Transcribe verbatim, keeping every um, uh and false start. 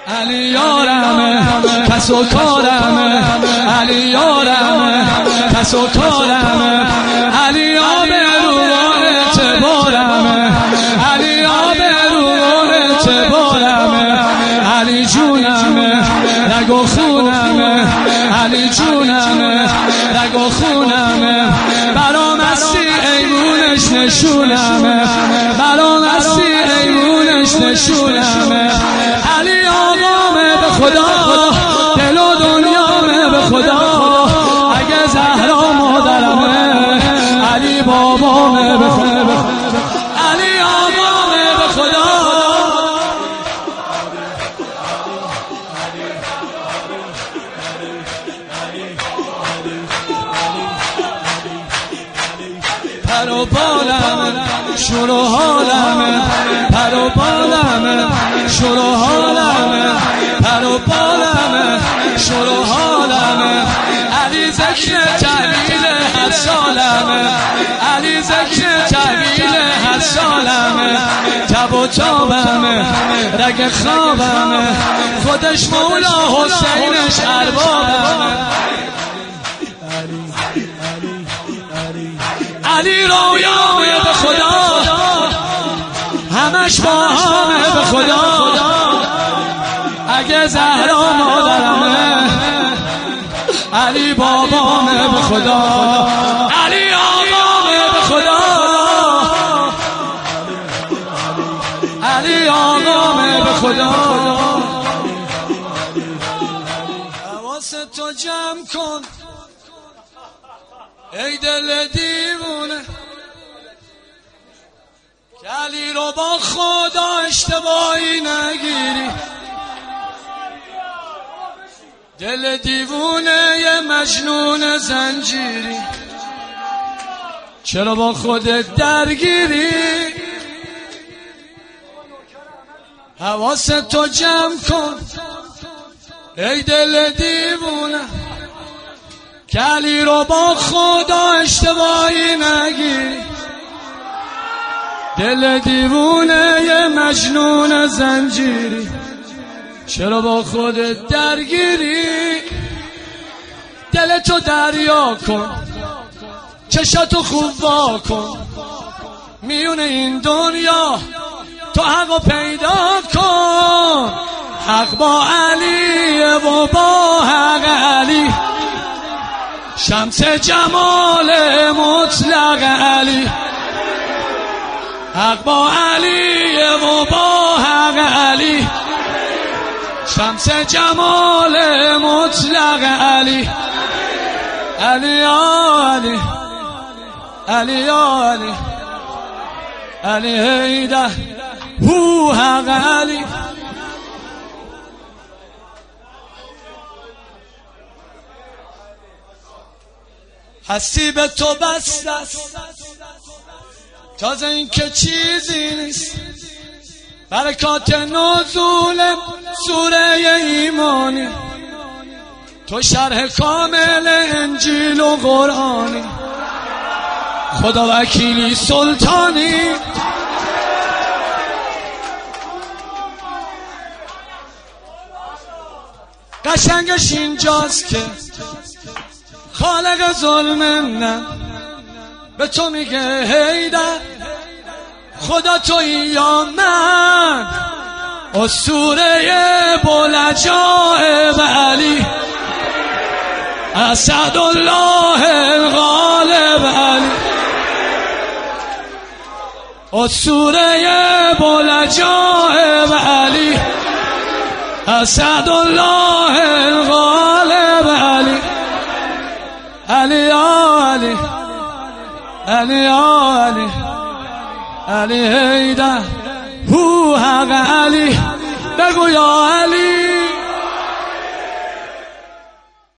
علی یارمه کس و کارمه، علی یارمه کس و کارمه، علی آبروان اعتبارمه، علی آبروان اعتبارمه، علی جونمه رگ و خونمه، علی جونمه رگ و خونمه، برام هستی ایمونش نشونمه، برام هستی ایمونش نشونمه، علی آقامه به خدا، دل و دنیامه به خدا، اگه زهرا مادرمه، علی بابامه به خدا، علی آقامه به خدا. پر و بالمه شور و حالمه، پر و بالمه شور و حالمه، پر و بالمه شور و حالمه، علی ذکر تحویل هر سالمه، علی ذکر تحویل هر سالمه، تب و تابمه رگ خوابمه، خودش مولا حسینش اربابمه، علی رویامه به خدا، همش با همه به خدا، اگه زهرا مادرمه، علی بابامه به خدا، علی آقامه به خدا، علی آقامه به خدا. حواستو جمع کن ای دل دیوونه، که علی رو با خدا اشتباهی نگیری، دل دیوونه یه مجنون زنجیری، چرا با خودت درگیری؟ حواستو جمع کن ای دل دیوونه، که علی رو با خدا اشتباهی نگیری، دل دیوونه یه مجنون زنجیری، چرا با خودت درگیری؟ دلتو دریا کن، چشاتو خوب وا کن، میون این دنیا تو حقو پیدا کن، حق با علیه و با حق علی، شمس جمال مطلق علی، حق با علی و با حق علی، شمس جمال مطلق علی، علی یا علی، علی یا علی، علی هیده هو حق علی. هستی به تو بست است، تازه این که چیزی نیست، برکات نزول سوره ایمانی، تو شرح کامل انجیل و قرآنی، خدا وکیلی سلطانی، قشنگش اینجاست که خالق ظلم نه به تو میگه هیده، خدا تویی یا من، اسطوره بلجاء علی، اسدالله الغالب علی، اسطوره بلجاء علی، اسدالله الغالب علی، علی یا علی، علی یا علی، علی هیده هو حق علی، بگو یا علی.